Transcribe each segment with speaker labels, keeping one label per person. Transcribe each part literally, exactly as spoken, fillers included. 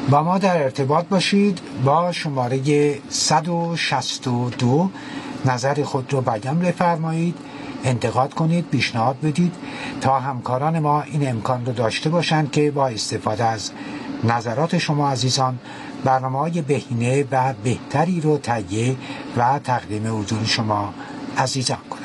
Speaker 1: با ما در ارتباط باشید. با شماره صد و شصت و دو نظر خود رو بیان بفرمایید، انتقاد کنید، پیشنهاد بدید تا همکاران ما این امکان رو داشته باشند که با استفاده از نظرات شما عزیزان برنامه‌های بهینه و بهتری رو تهیه و تقدیم حضور شما عزیزان کنند.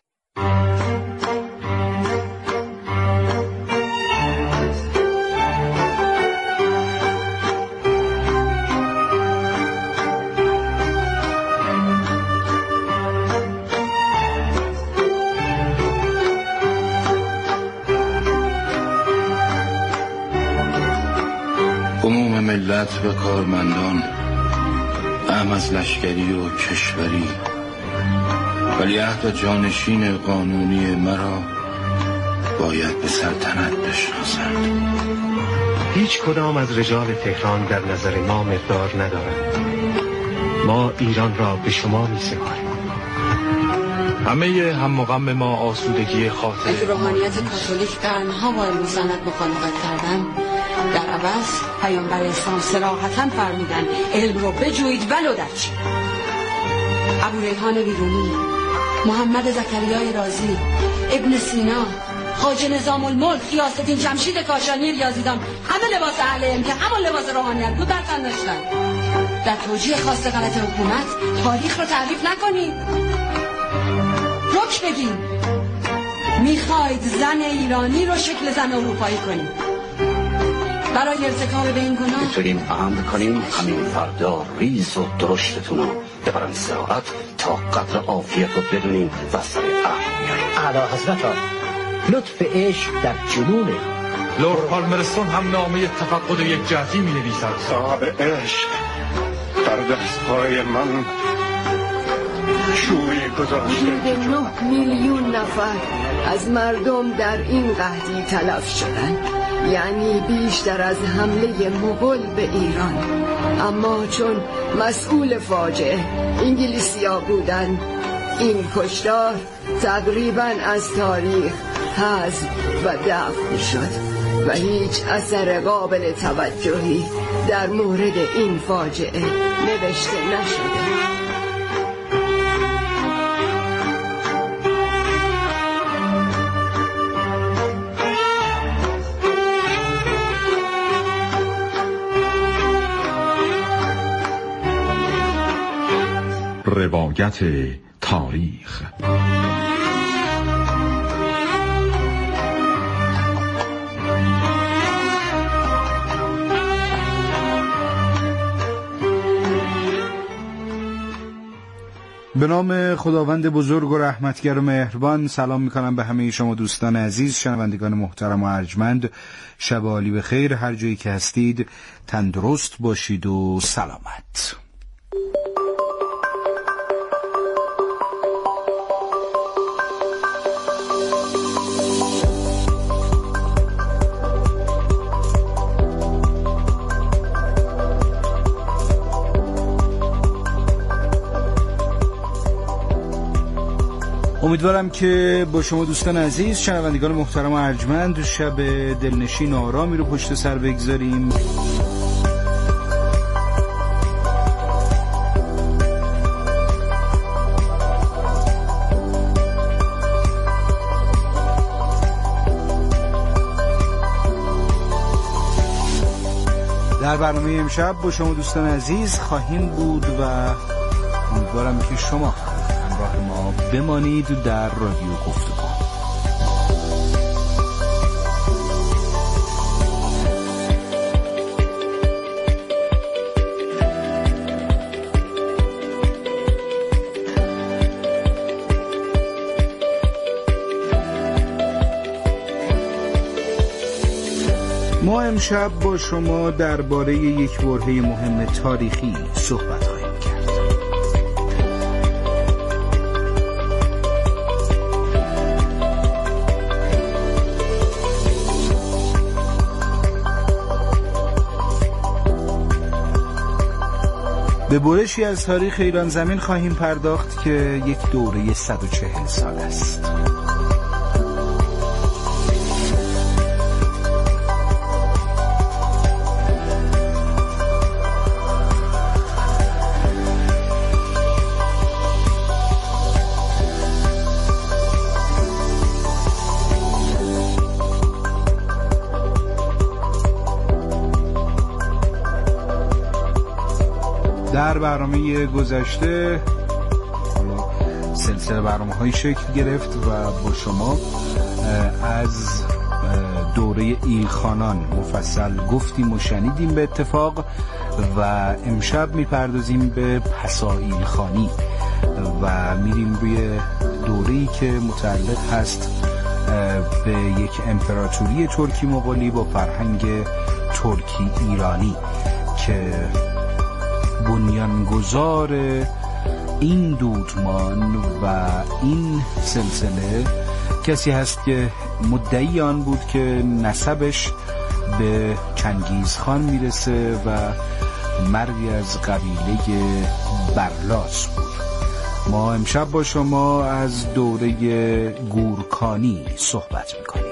Speaker 2: ملت و کارمندان، اهم از لشکری و کشوری، ولیعهد و جانشین قانونی مرا باید به سلطنت بشناسند.
Speaker 3: هیچ کدام از رجال تهران در نظر ما مقدار ندارند. ما ایران را به شما می سپاریم.
Speaker 4: همه هم و غم ما آسودگی خاطر.
Speaker 5: اگه روحانیت کاتولیک قرنها با مسلط مخالفت کردن، در عوض پیامبر اسلام صراحتاً فرمودن علم رو بجوید ولو در چی. ابو ریحان بیرونی، محمد زکریای رازی، ابن سینا، خواجه نظام الملک، غیاث‌الدین جمشید کاشانی ریاضیدان، همه لباس اهل علم که همون لباس روحانیت بود در تن داشتن. در توجیه خاص غلط حکومت تاریخ رو تحریف نکنید، رک بگیم. میخواید زن ایرانی رو شکل زن اروپایی کنید برای ارتکاب به این گناه؟
Speaker 6: میتونیم عمل کنیم همین فردا ریز و درشتتون رو ببرن سراحت تا قدر عافیت رو بدونیم و سر عقل میاریم.
Speaker 7: اعلی حضرت ها، لطف عشق در جنونه.
Speaker 4: لورد پالمرستون هم نامه تفقد یک جهتی می نویسد.
Speaker 8: صاحب عشق در دستهای من شوری گذاشته.
Speaker 9: حدود نه میلیون نفر از مردم در این قحطی تلف شدند، یعنی بیشتر از حمله مغول به ایران. اما چون مسئول فاجعه انگلیسی‌ها بودند، این کشتار تقریباً از تاریخ حذف و دفن شد و هیچ اثر قابل توجهی در مورد این فاجعه نوشته نشده.
Speaker 10: روایت تاریخ.
Speaker 11: به نام خداوند بزرگ و رحمتگر و مهربان. سلام میکنم به همه شما دوستان عزیز، شنوندگان محترم و ارجمند. شب عالی بخیر، هر جایی که هستید تندرست باشید و سلامت. امیدوارم که با شما دوستان عزیز، شنوندگان محترم و ارجمند، شب دلنشین و آرامی رو پشت سر بگذاریم. در برنامه امشب با شما دوستان عزیز خواهیم بود و امیدوارم که شما همراه ما بمانید در رادیو گفتگو. ما امشب با شما درباره یک برهه مهم تاریخی صحبت خواهیم کرد. به برشی از تاریخ ایران زمین خواهیم پرداخت که یک دوره صد و چهل سال است. در برنامه گذشته حالا سلسله برنامه های شکل گرفت و با شما از دوره ایلخانان مفصل گفتیم و شنیدیم به اتفاق و امشب میپردازیم به پسا ایلخانی و میریم روی دوره‌ای که متعلق هست به یک امپراتوری ترکی مغولی با فرهنگ ترکی ایرانی که بنیانگذار این دودمان و این سلسله کسی هست که مدعی آن بود که نسبش به چنگیز خان میرسه و مردی از قبیله برلاس بود. ما امشب با شما از دوره گورکانی صحبت میکنیم.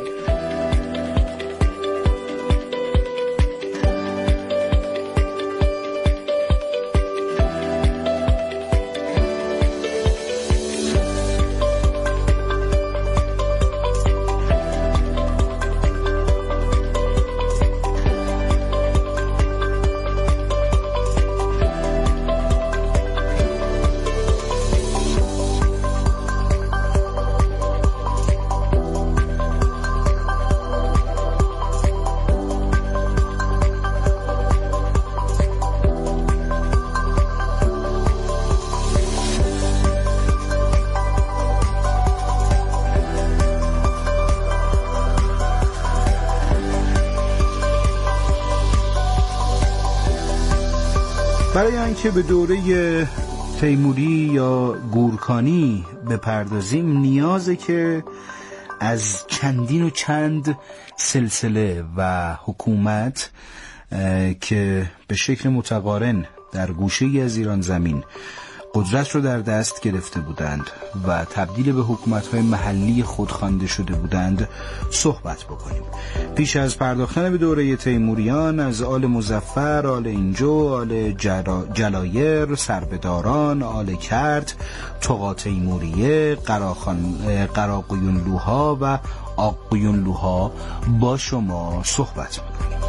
Speaker 11: برای اینکه به دوره تیموری یا گورکانی بپردازیم نیازه که از چندین و چند سلسله و حکومت که به شکل متقارن در گوشه‌ای از ایران زمین قدرت رو در دست گرفته بودند و تبدیل به حکومت‌های محلی خودخوانده شده بودند صحبت بکنیم. پیش از پرداختن به دوره تیموریان از آل مظفر، آل اینجو، آل جلایر، سربداران، آل کرد، تقا تیموریه، قراخان قراقیونلوها و آقیونلوها با شما صحبت می‌کنیم.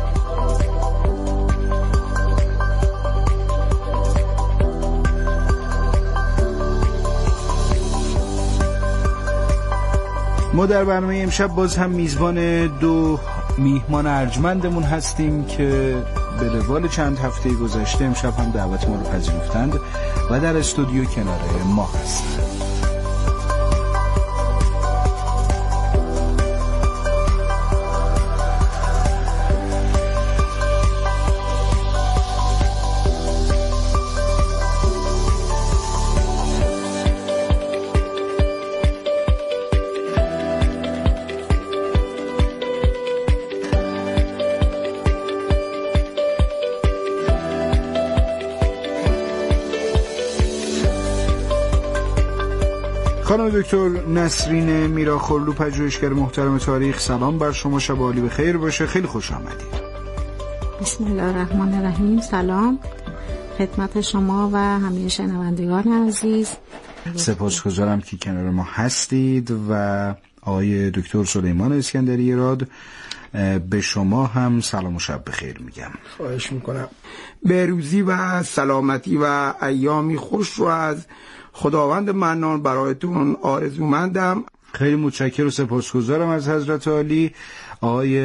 Speaker 11: ما در برنامه امشب باز هم میزبان دو میهمان ارجمندمون هستیم که به روال چند هفته گذشته امشب هم دعوت ما رو پذیرفتند و در استودیو کنار ما هستند. خانم دکتر نسرین میراخورلو، پژوهشگر محترم تاریخ، سلام بر شما، شب عالی به خیر باشه. خیلی خوش آمدید.
Speaker 12: بسم الله الرحمن الرحیم. سلام خدمت شما و همه شنوندگان عزیز.
Speaker 11: سپاسگزارم که کنار ما هستید و آقای دکتر سلیمان اسکندری راد، به شما هم سلام و شب بخیر میگم.
Speaker 13: خواهش میکنم. بهروزی و سلامتی و ایامی خوش رو از خداوند منان برایتون آرزومندم.
Speaker 11: خیلی متشکرم و سپاسگزارم از حضرت عالی. آقای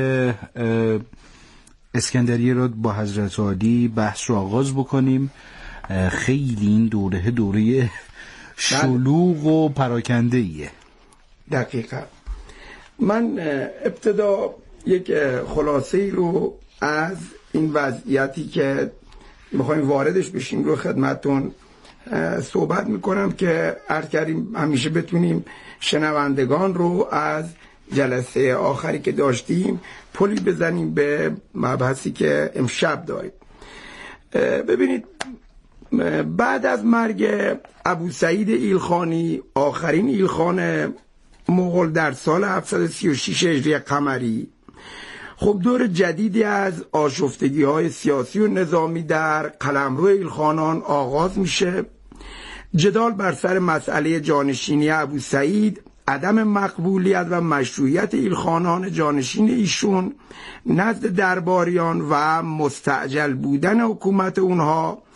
Speaker 11: اسکندری راد، با حضرت عالی بحث رو آغاز بکنیم. خیلی این دوره دوره شلوغ و پراکنده ایه.
Speaker 13: دقیقا. من ابتدا یک خلاصه ای رو از این وضعیتی که میخوایم واردش بشیم رو خدمتون صحبت میکنم که عرض کردیم همیشه بتونیم شنوندگان رو از جلسه آخری که داشتیم پلی بزنیم به مبحثی که امشب داریم. ببینید، بعد از مرگ ابو سعید ایلخانی، آخرین ایلخان مغول در سال هفتصد و سی و شش هجری قمری، خب دور جدیدی از آشفتگی های سیاسی و نظامی در قلمرو ایلخانان آغاز میشه. جدال بر سر مسئله جانشینی ابو سعید، عدم مقبولیت و مشروعیت ایلخانان جانشین ایشون نزد درباریان و مستعجل بودن حکومت اونها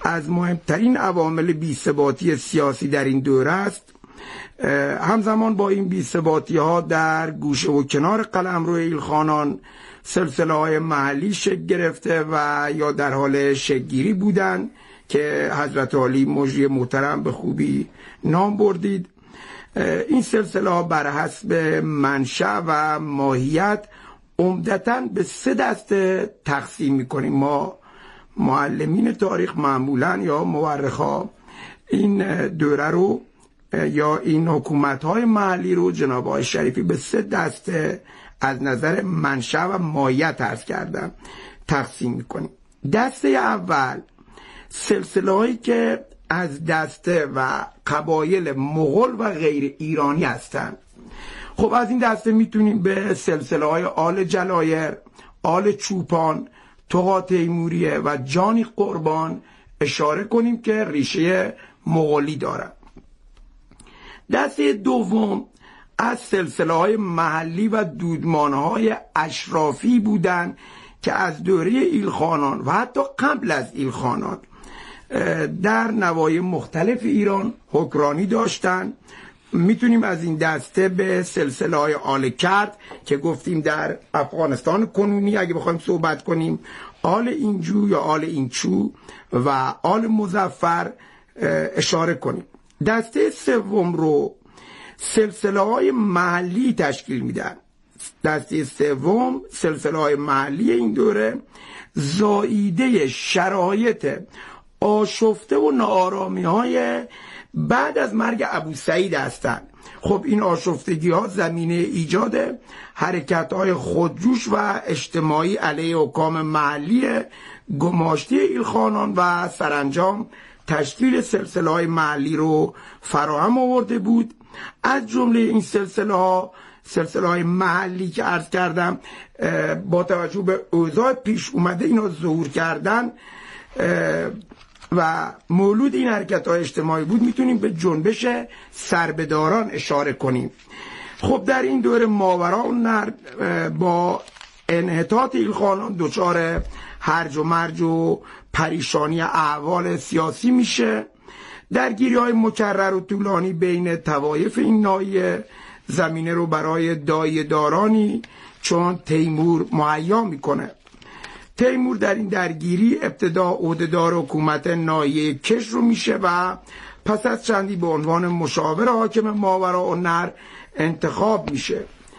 Speaker 13: از مهمترین عوامل بی‌ثباتی سیاسی در این دوره است. همزمان با این بی‌ثباتی ها در گوشه و کنار قلمرو ایلخانان سلسله های محلی شکل گرفته و یا در حال شکل‌گیری بودند که حضرت عالی مجری محترم به خوبی نام بردید. این سلسله ها بر حسب منشأ و ماهیت عمدتاً به سه دسته تقسیم می‌کنیم. ما معلمین تاریخ معمولاً یا مورخا این دوره رو یا این حکومت‌های محلی رو جناب آقای شریفی به سه دسته از نظر منشأ و ماهیت عرض کردم تقسیم می‌کنیم. دسته اول سلسله هایی که از دسته و قبایل مغول و غیر ایرانی هستند. خب از این دسته میتونیم به سلسله های آل جلایر، آل چوپان، طغا تیموریه و جانی قربان اشاره کنیم که ریشه مغولی دارند. دسته دوم از سلسله های محلی و دودمانه های اشرافی بودند که از دوره ایلخانان و حتی قبل از ایلخانان در نواحی مختلف ایران حکمرانی داشتند. میتونیم از این دسته به سلسله های آل کرد که گفتیم در افغانستان کنونی اگه بخوایم صحبت کنیم، آل اینجو یا آل اینچو و آل مظفر اشاره کنیم. دسته سوم رو سلسله های محلی تشکیل میدن. دسته سوم سلسله های محلی این دوره زاییده شرایط آشفته و ناآرامی های بعد از مرگ ابو سعید هستند. خب این آشفتگی ها زمینه ایجاد حرکت های خودجوش و اجتماعی علیه حکام محلی گماشته ایلخانان و سرانجام تشکیل سلسله های محلی رو فراهم آورده بود. از جمله این سلسله ها سلسله های محلی که عرض کردم با توجه به اوضاع پیش اومده اینا ظهور کردن و مولود این حرکت های اجتماعی بود. میتونیم به جنبش سربداران اشاره کنیم. خب در این دوره ماوراءالنهر با انحطاط ایلخانان دچار هرج و مرج و پریشانی احوال سیاسی میشه. درگیری های مکرر و طولانی بین طوایف این ناحیه زمینه رو برای دایه‌دارانی چون تیمور مهیا میکنه. تیمور در این درگیری ابتدا عهدهدار حکومت ناحیه کش رو میشه و پس از چندی به عنوان مشاور حاکم ماوراءالنهر انتخاب میشه.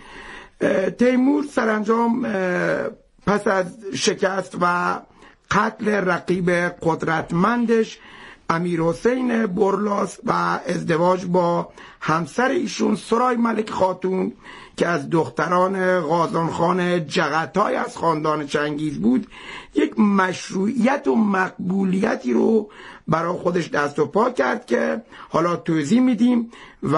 Speaker 13: تیمور سرانجام پس از شکست و قتل رقیب قدرتمندش امیر حسین برلاس و ازدواج با همسر ایشون سرای ملک خاتون که از دختران غازان خان جغتای از خاندان چنگیز بود یک مشروعیت و مقبولیتی رو برای خودش دست و پا کرد که حالا توضیح میدیم و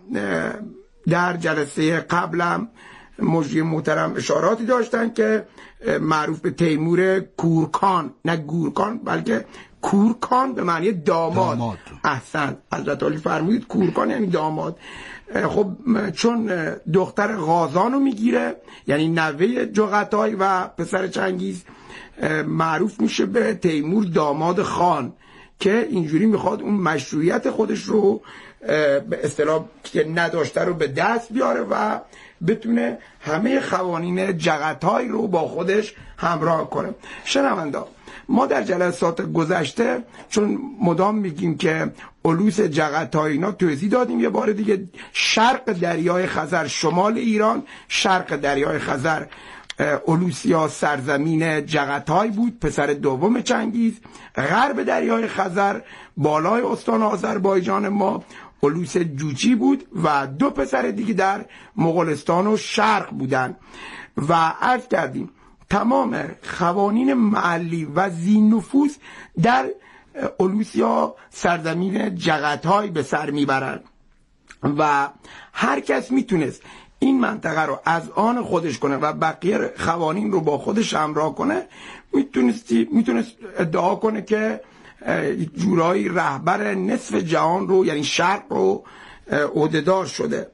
Speaker 13: در جلسه قبلم مجری محترم اشاراتی داشتن که معروف به تیمور کورکان، نه گورکان بلکه کورکان به معنی داماد, داماد. احسن، حضرت علی فرمودید کورکان یعنی داماد. خب چون دختر غازانو میگیره یعنی نوه جغتای و پسر چنگیز، معروف میشه به تیمور داماد خان که اینجوری میخواد اون مشروعیت خودش رو به اصطلاح که نداشته رو به دست بیاره و بتونه همه قوانین جغتای رو با خودش همراه کنه. شنوندا، ما در جلسات گذشته چون مدام میگیم که الوس جغتای اینا توضیح دادیم، یه بار دیگه شرق دریای خزر شمال ایران، شرق دریای خزر الوسیا سرزمین جغتای بود پسر دوم چنگیز، غرب دریای خزر بالای استان آذربایجان ما الوس جوجی بود و دو پسر دیگه در مغولستان و شرق بودن و عرض کردیم تمام قوانین محلی و ذی نفوذ در الوسیا سرزمین جغتای به سر میبرند و هر کس میتونست این منطقه رو از آن خودش کنه و بقیه قوانین رو با خودش همراه کنه. میتونستی میتونست ادعا کنه که جورایی رهبر نصف جهان رو یعنی شرق رو عهدهدار شده.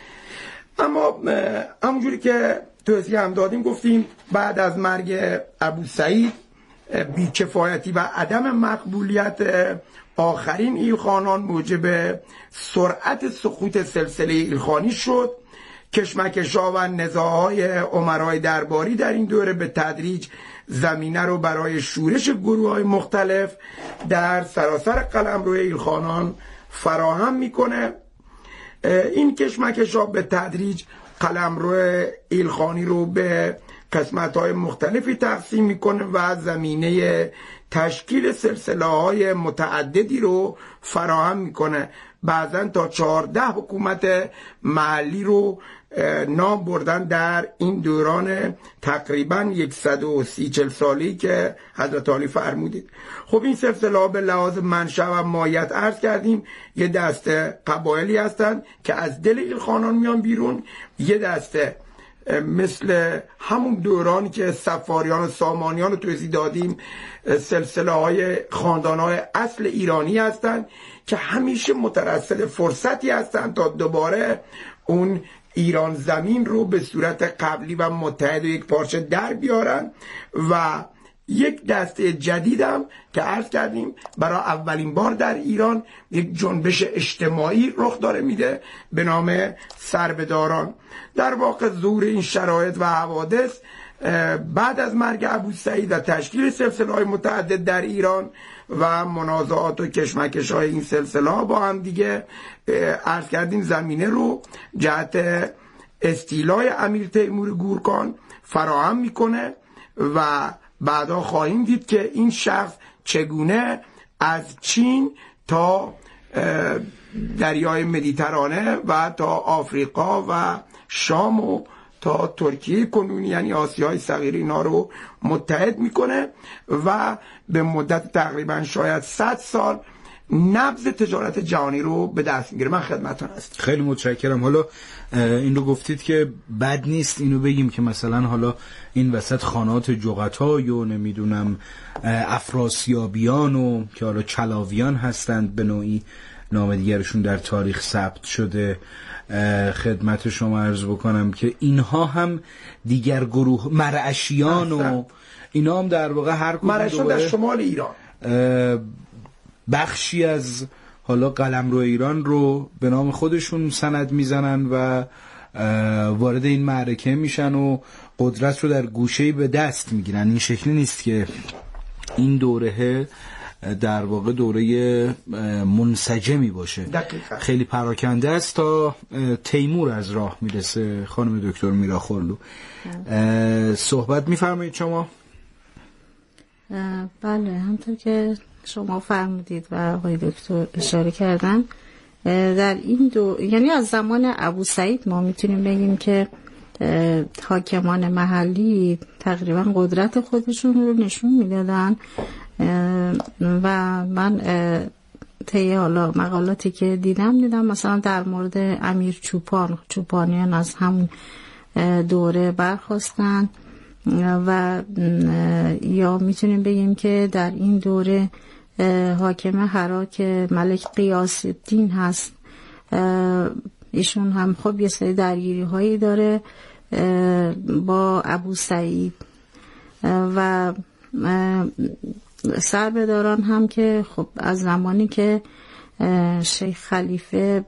Speaker 13: اما همونجوری که توضیح هم دادیم گفتیم بعد از مرگ ابو سعید بیکفایتی و عدم مقبولیت آخرین ایلخانان موجب سرعت سقوط سلسله ایلخانی شد. کشمکش‌ها و نزاع‌های امرای درباری در این دوره به تدریج زمینه رو برای شورش گروه‌های مختلف در سراسر قلمرو ایلخانان فراهم میکنه. این کشمکش‌ها به تدریج قلمرو ایلخانی رو به قسمت‌های مختلفی تقسیم میکنه و زمینه تشکیل سلسله‌های متعددی رو فراهم میکنه. بعضن تا چهارده حکومت محلی رو نام بردن در این دوران تقریبا صد و سی چل سالی که حضرت عالی فرمودید. خب این سلسله به لحاظ منشأ و ماهیت عرض کردیم یه دسته قبایلی هستند که از دل ایلخانان میان بیرون، یه دسته مثل همون دورانی که سفاریان و سامانیان رو توضیح دادیم سلسله های خاندان های اصل ایرانی هستند که همیشه مترصد فرصتی هستند تا دوباره اون ایران زمین رو به صورت قبلی و متحد و یک پارچه در بیارن. و یک دسته جدیدم که عرض کردیم برای اولین بار در ایران یک جنبش اجتماعی رخ داره میده به نام سربداران. در واقع ظهور این شرایط و حوادث بعد از مرگ ابوسعید و تشکیل سلسله‌های متعدد در ایران و منازعات و کشمکش‌های این سلسله‌ها با هم دیگه عرض کردیم زمینه رو جهت استیلای امیر تیمور گورکان فراهم میکنه و بعدا خواهیم دید که این شخص چگونه از چین تا دریای مدیترانه و تا آفریقا و شام و تا ترکیه کنونی یعنی آسیای صغیر اینا رو متحد میکنه و به مدت تقریبا شاید صد سال نبض تجارت جهانی رو به دست میگیره. من خدمتتون هستم.
Speaker 11: خیلی متشکرم. حالا این رو گفتید که بد نیست اینو بگیم که مثلا حالا این وسط خانات جغتای و نمیدونم افراسیابیان و که حالا چلاویان هستند به نوعی نام دیگرشون در تاریخ ثبت شده، خدمت شما عرض بکنم که اینها هم دیگر گروه مرعشیان و اینا هم در واقع هر کدوم
Speaker 13: مرعشیان در شمال ایران
Speaker 11: بخشی از حالا قلمرو ایران رو به نام خودشون سند میزنن و وارد این معرکه میشن و قدرت رو در گوشه‌ای به دست میگیرن. این شکلی نیست که این دوره در واقع دوره منسجمی باشه.
Speaker 13: دقیقا.
Speaker 11: خیلی پراکنده است تا تیمور از راه میرسه. خانم دکتر میراخورلو صحبت میفرمایید شما.
Speaker 12: بله همونطور که شما فرمودید و آقای دکتر اشاره کردن در این دو یعنی از زمان ابوسعید ما میتونیم بگیم که حاکمان محلی تقریبا قدرت خودشون رو نشون میدادن و من طی حالا مقالاتی که دیدم دیدم مثلا در مورد امیر چوپان چوپانیان از همون دوره برخواستن و یا میتونیم بگیم که در این دوره حاکم هرات که ملک قیاس الدین هست ایشون هم خب یه سری درگیری هایی داره با ابوسعید و سربداران هم که خب از زمانی که شیخ خلیفه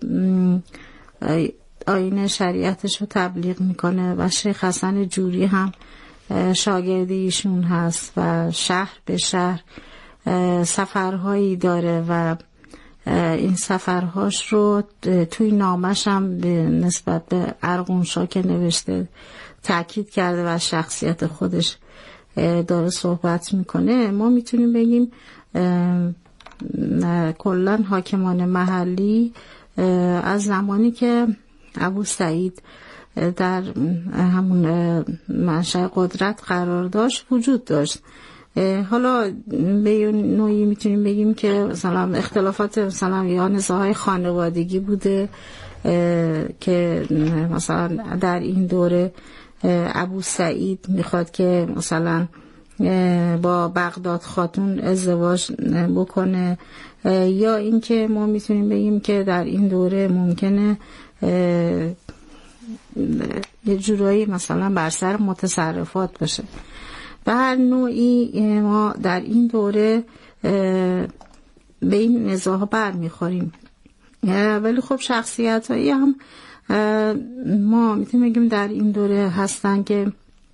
Speaker 12: آیین شریعتش رو تبلیغ میکنه و شیخ حسن جوری هم شاگرد ایشون هست و شهر به شهر سفرهایی داره و این سفرهاش رو توی نامش هم به نسبت به ارغونشا که نوشته تأکید کرده و شخصیت خودش داره صحبت میکنه. ما میتونیم بگیم کلن حاکمان محلی از زمانی که ابوسعید در همون منشأ قدرت قرار داشت وجود داشت. حالا به نوعی میتونیم بگیم که مثلا اختلافات مثلا یا نزاعهای خانوادگی بوده که مثلا در این دوره ابوسعید میخواد که مثلا با بغداد خاتون ازدواج بکنه یا اینکه ما میتونیم بگیم که در این دوره ممکنه یه جورایی مثلا بر سر متصرفات باشه. به هر نوعی ما در این دوره به این نزاع‌ها برمیخوریم. ولی خب شخصیت هایی هم ما میتونیم بگیم در این دوره هستن که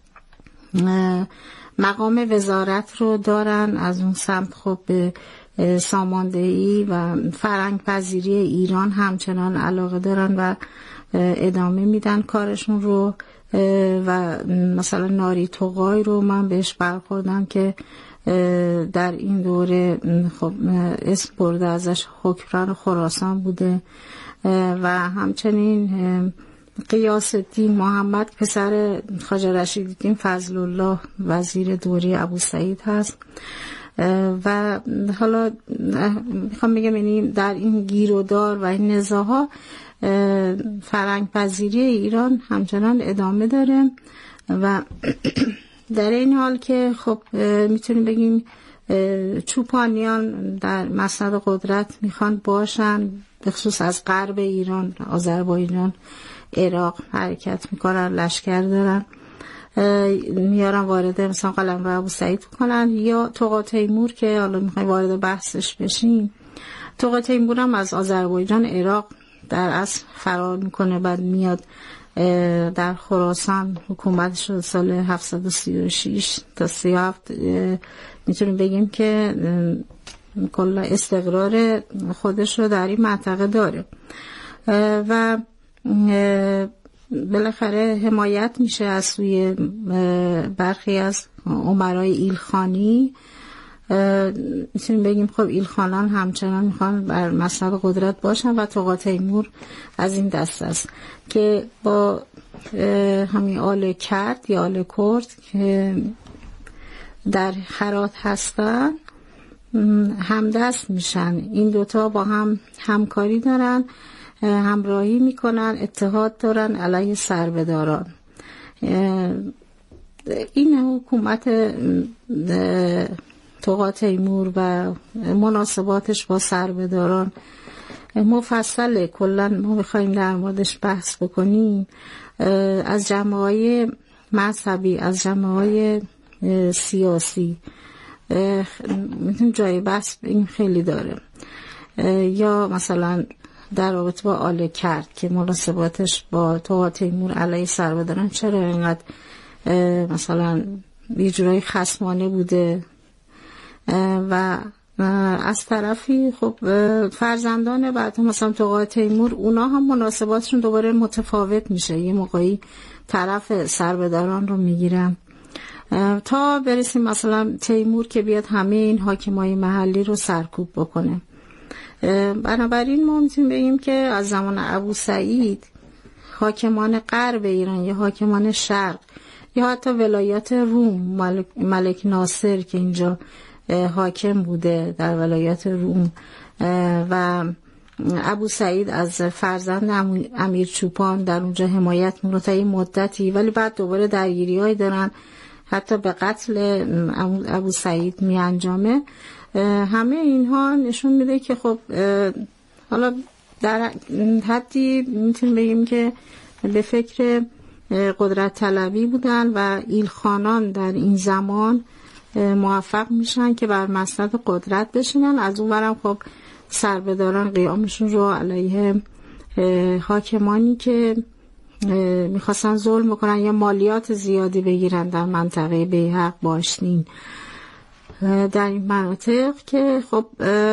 Speaker 12: مقام وزارت رو دارن، از اون سمت خب به ساماندهی و فرهنگ پذیری ایران همچنان علاقه دارن و ادامه میدن کارشون رو. و مثلا ناری توقای رو من بهش برخوردم که در این دوره خب اسم برده ازش حکمران خراسان بوده و همچنین غیاث الدین محمد پسر خواجه رشیدالدین فضل الله وزیر دوره ابوسعید هست. و حالا میخوام بگم یعنی در این گیرودار و این نزاع‌ها فرهنگ پذیری ایران همچنان ادامه داره و در این حال که خب میتونیم بگیم چوپانیان در مسند قدرت میخوان باشن، به خصوص از غرب ایران، آذربایجان، عراق حرکت میکنن، لشکر دارن، میارن وارد مثلا قلمرو ابوسعید کنن. یا طغا تیمور که حالا میخوایم وارد بحثش بشیم، طغا تیمور هم از آذربایجان عراق در اصل فرار میکنه، بعد میاد در خراسان حکومتش رو سال هفتصد و سی و شش تا سی و هفت میتونیم بگیم که کلا استقرار خودش رو در این منطقه داره و بالاخره حمایت میشه از سوی برخی از امرای ایلخانی. میتونیم بگیم خب ایلخانان همچنان میخوان بر مسند قدرت باشن و طغا تیمور از این دست است که با همین آل کرد یا آل کرد که در هرات هستن همدست میشن. این دوتا با هم همکاری دارن، همراهی میکنن، اتحاد دارن علیه سربداران. این حکومت طغا تیمور و مناسباتش با سربداران مفصله، کلا ما بخوایم در موردش بحث بکنیم. از جمعه‌های مذهبی، از جمعه‌های سیاسی میتونیم جای بحث این خیلی داره. یا مثلا در رابطه با آل کرد که مناسباتش با طغا تیمور علیه سربداران چرا اینقدر مثلا یه جورایی خصمانه بوده و از طرفی خب فرزندان بعد مثلا طغا تیمور اونا هم مناسباتشون دوباره متفاوت میشه، یه موقعی طرف سربداران رو میگیرن تا برسیم مثلا تیمور که بیاد همه این حاکمای محلی رو سرکوب بکنه. بنابراین ما میتونیم بگیم که از زمان ابوسعید حاکمان غرب ایران یا حاکمان شرق یا حتی ولایات روم، ملک, ملک ناصر که اینجا حاکم بوده در ولایات روم و ابوسعید از فرزند امیر چوپان در اونجا حمایت میکنه تا این مدتی، ولی بعد دوباره درگیری‌هایی دارن، حتی به قتل ابوسعید می انجامه. همه اینها نشون میده که خب حالا در حدی میتونیم بگیم که به فکر قدرت طلبی بودن و ایلخانان در این زمان موفق میشن که بر مسند قدرت بشینن. از اون برم خب سربداران قیامشون رو علیه حاکمانی که میخواستن ظلم بکنن یا مالیات زیادی بگیرن در منطقه بیهق باشتین در این مناطق که خب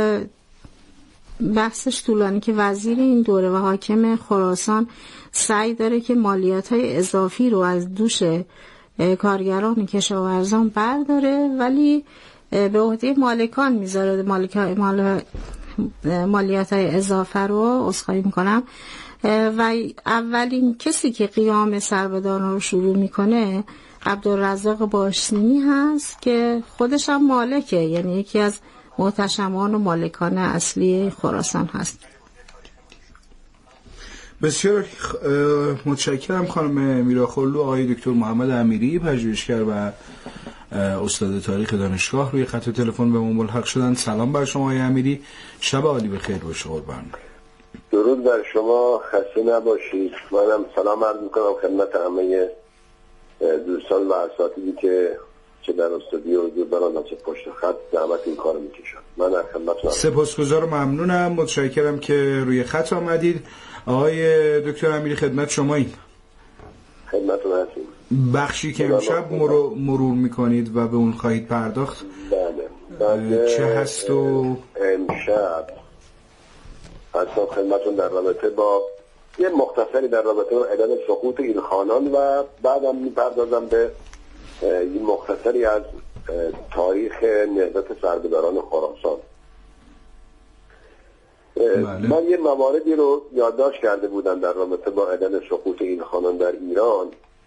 Speaker 12: بحثش طولانی که وزیر این دوره و حاکم خراسان سعی داره که مالیات های اضافی رو از دوش کارگران کشاورزان برداره، ولی به عهده مالکان میذاره مال مالیات های اضافه رو اسخای میکنم. و اولین کسی که قیام سربداران رو شروع میکنه عبدالرزاق باشتینی هست که خودش هم مالکه، یعنی یکی از محتشمان و مالکان اصلی خراسان هست.
Speaker 11: بسیار متشکرم خانم میراخلو. آقای دکتر محمد امیری پژوهشگر و استاد تاریخ دانشگاه روی خط تلفن به ما ملحق شدن. سلام بر شما آقای امیری، شب عالی بخیر باشه قربان.
Speaker 14: درود بر شما، خسته نباشید. منم سلام عرض میکنم خدمت همه دوستان و اساتیدی که چه در استودیو حضور دارن و چه پشت خط زحمت این کارو میکشن. من از خدمتتون
Speaker 11: سپاسگزارم، ممنونم، متشکرم که روی خط آمدید. آقای دکتر امیری خدمت شما. این
Speaker 14: خدمتتون هستیم.
Speaker 11: بخشی که امشب مرور, مرور میکنید و به اون خواهید پرداخت
Speaker 14: بله. بله.
Speaker 11: چه هست و
Speaker 14: امشب اصلا خدمتتون در رابطه با یه مختصری در رابطه با علل سقوط ایلخانان و بعدم میپردازم به این مختصری از تاریخ نهضت سربداران خراسان. بله. من یه مواردی رو یادداشت کرده بودم در رابطه با علل سقوط ایلخانان در ایران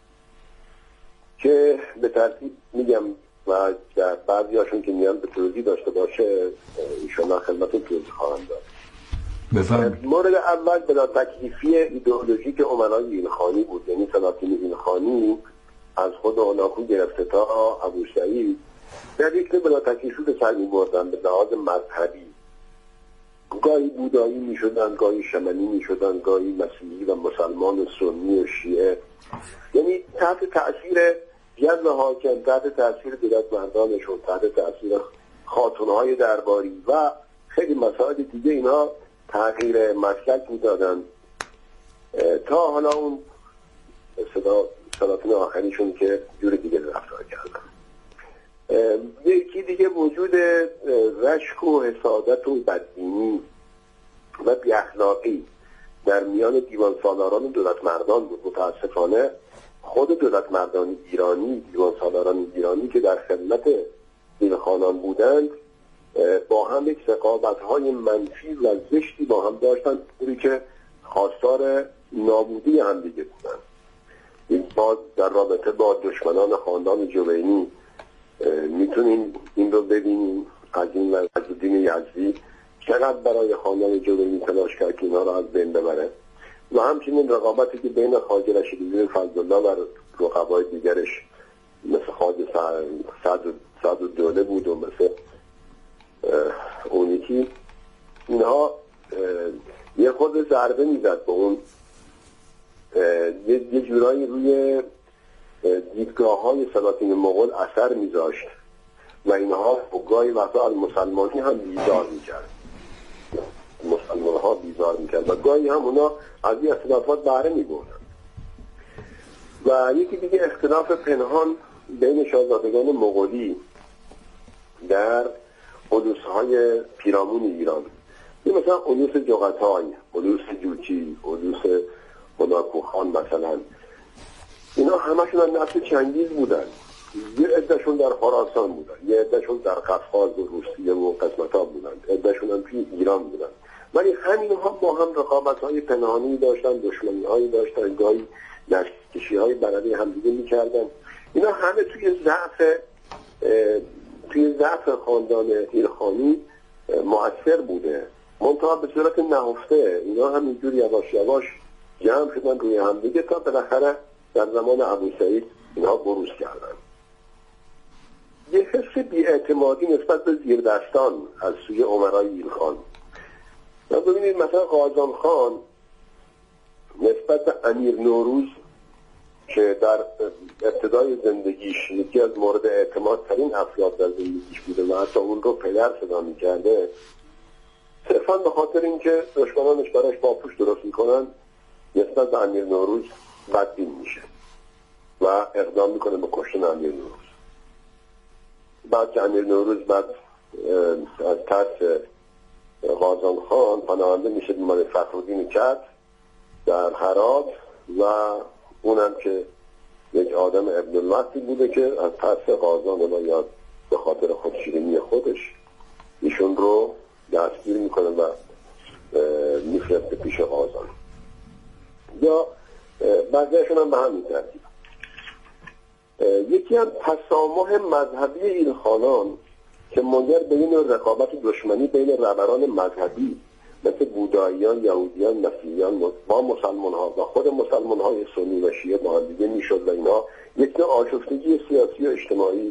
Speaker 14: که به ترتیب میگم و در بعضی هاشون که میان به توضیح داشته باشه ایشالا خدمتون توضیح خواهم داد.
Speaker 11: بفرم.
Speaker 14: مورد اول بلا تکلیفی ایدئولوژیک امرای ایلخانی بود، یعنی سلاطین ایلخانی از خود هناکو گرفته تا ابو سعید در یک بلا تکلیفی به سر می‌بردن به لحاظ مذهبی. گاهی بودایی می شدن، گاهی شمنی می شدن، گاهی مسیحی و مسلمان سنی و شیعه، یعنی تحت تأثیر جذب حاکم، تحت تأثیر دولت مردانشون، تحت تأثیر خاتونهای درباری و خیلی مسائل دیگه اینها تغییر مسلک می دادن تا حالا اون صدا سلاطین آخریشون که جور دیگه رفتار کردن. یکی دیگه وجود رشک و حسادت و بدبینی و بی‌اخلاقی در میان دیوان سالاران دولت مردان بود. متاسفانه خود دولت مردان ایرانی، دیوان سالاران ایرانی که در خدمت ایلخانان بودند با هم یک رقابت‌های منفی و زشتی با هم داشتند، طوری که خواستار نابودی هم دیگه بودند. ما در رابطه با دشمنان خاندان جوینی میتونیم این رو ببینیم. از این عزالدین یزدی چقدر برای خاندان جوینی تلاش کرد که اینا رو از بین ببره و همچنین رقابتی که بین خواجه رشیدالدین فضل‌الله و رقبای دیگرش مثل خواجه سعدالدوله بود و مثل اون یکی، اینها یه خود ضربه میزد به اون یه جورایی روی دیدگاه های سلاطین مغول اثر میذاشت و اینها گاهی وقتا از مسلمانی هم بیزار میکرد، مسلمان ها بیزار میکرد و گاهی هم اونا از این اختلافات بهره میبردن. و یکی دیگه اختلاف پنهان بین شاهزادگان مغولی در علوس های پیرامون ایران، مثلا علوس جغتای، علوس جوچی، علوس هناکوخان مثلا، اینا همشون هم نسل چنگیز بودن. یه عدهشون در خراسان بودن، یه عدهشون در قفقاز و روسیه و قسمت‌ها بودن، عدهشون هم توی ایران بودن، ولی همینها با هم رقابت‌های پنهانی داشتن، دشمنی‌هایی داشتن، گاهی نشکشی‌های برای همدیگه می‌کردن. اینا همه توی ضعف توی ضعف خاندان ایلخانی مؤثر بوده. منتها به صورت نهفته اینا همینجور یواش یواش جمع شدن روی همدیگه تا بالاخره در زمان ابو سعید اینها بروز کردن. یه حس بی‌اعتمادی نسبت به زیردستان از سوی امرای ایلخان. ببینید مثلا قازان خان نسبت به امیر نوروز که در ابتدای زندگیش یکی از مورد اعتماد ترین افراد در زندگیش بوده و حتی اون رو پدر صدا می‌کرده، صرفاً به خاطر اینکه دشمنانش براش پاپوش درست میکنن نسبت به امیر نوروز بدبین میشه و اقدام میکنه به کشتن امیر نوروز. بعد که امیر نوروز بعد از ترس قازان خان پناهنده میشه بیمار فخرالدین کت در هرات و اونم که یک آدم ابن الوقتی بوده که از ترس قازان و یا به خاطر خودشیرینی خودش ایشون رو دستگیر میکنه و میفرسته پیش قازان. یا بعضیشون هم به همین ترتیب. یکی هم تسامح مذهبی ایلخانان که منجر به این رقابت دشمنی بین رهبران مذهبی مثل بوداییان، یهودیان، مسیحیان با مسلمان ها و خود مسلمان های سنی و شیعه با هم دیگه میشد و اینا یک نوع آشفتگی سیاسی و اجتماعی